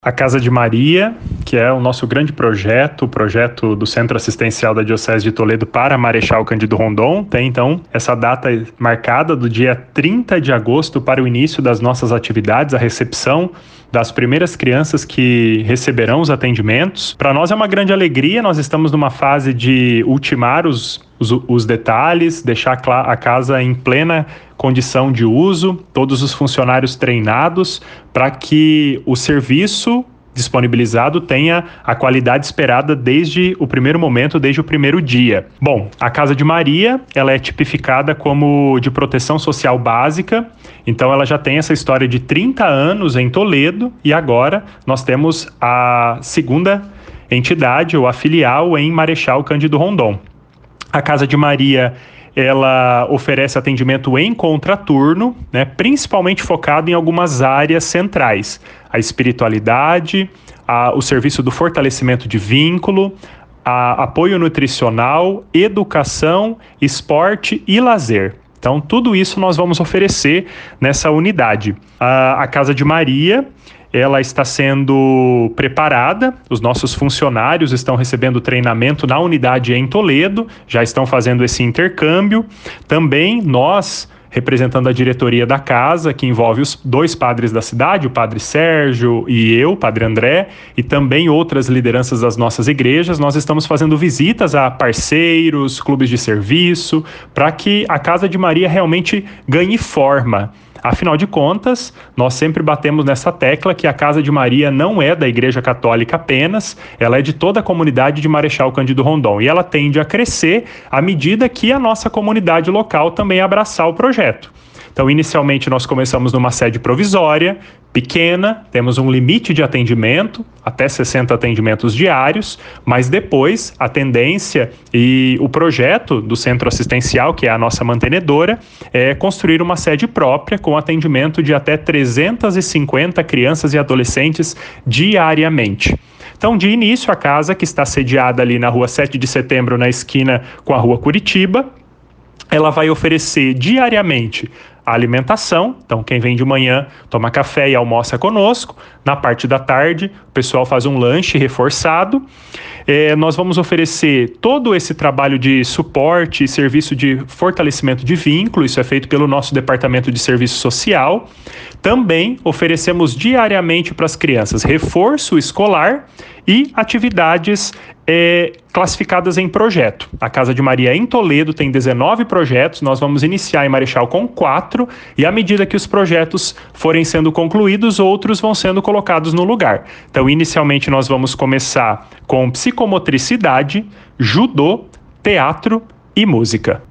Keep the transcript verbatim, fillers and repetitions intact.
A Casa de Maria, que é o nosso grande projeto, o projeto do Centro Assistencial da Diocese de Toledo para Marechal Cândido Rondon, tem então essa data marcada do dia trinta de agosto para o início das nossas atividades, a recepção das primeiras crianças que receberão os atendimentos. Para nós é uma grande alegria, nós estamos numa fase de ultimar os, os, os detalhes, deixar a casa em plena condição de uso, todos os funcionários treinados para que o serviço disponibilizado tenha a qualidade esperada desde o primeiro momento, desde o primeiro dia. Bom, a Casa de Maria, ela é tipificada como de proteção social básica, então ela já tem essa história de trinta anos em Toledo e agora nós temos a segunda entidade ou a filial em Marechal Cândido Rondon. A Casa de Maria ela oferece atendimento em contraturno, né, principalmente focado em algumas áreas centrais. A espiritualidade, a, o serviço do fortalecimento de vínculo, a, apoio nutricional, educação, esporte e lazer. Então, tudo isso nós vamos oferecer nessa unidade. A, a Casa de Maria, ela está sendo preparada, os nossos funcionários estão recebendo treinamento na unidade em Toledo, já estão fazendo esse intercâmbio. Também nós, representando a diretoria da casa, que envolve os dois padres da cidade, o padre Sérgio e eu, o padre André, e também outras lideranças das nossas igrejas, nós estamos fazendo visitas a parceiros, clubes de serviço, para que a Casa de Maria realmente ganhe forma. Afinal de contas, nós sempre batemos nessa tecla que a Casa de Maria não é da Igreja Católica apenas, ela é de toda a comunidade de Marechal Cândido Rondon e ela tende a crescer à medida que a nossa comunidade local também abraçar o projeto. Então, inicialmente, nós começamos numa sede provisória, pequena, temos um limite de atendimento, até sessenta atendimentos diários, mas depois a tendência e o projeto do Centro Assistencial, que é a nossa mantenedora, é construir uma sede própria com atendimento de até trezentas e cinquenta crianças e adolescentes diariamente. Então, de início, a casa, que está sediada ali na rua sete de setembro, na esquina com a rua Curitiba, ela vai oferecer diariamente a alimentação, então quem vem de manhã toma café e almoça conosco, na parte da tarde o pessoal faz um lanche reforçado, é, nós vamos oferecer todo esse trabalho de suporte e serviço de fortalecimento de vínculo, isso é feito pelo nosso departamento de serviço social. Também oferecemos diariamente para as crianças reforço escolar e atividades é, classificadas em projeto. A Casa de Maria em Toledo tem dezenove projetos, nós vamos iniciar em Marechal com quatro e à medida que os projetos forem sendo concluídos, outros vão sendo colocados no lugar. Então, inicialmente nós vamos começar com psicomotricidade, judô, teatro e música.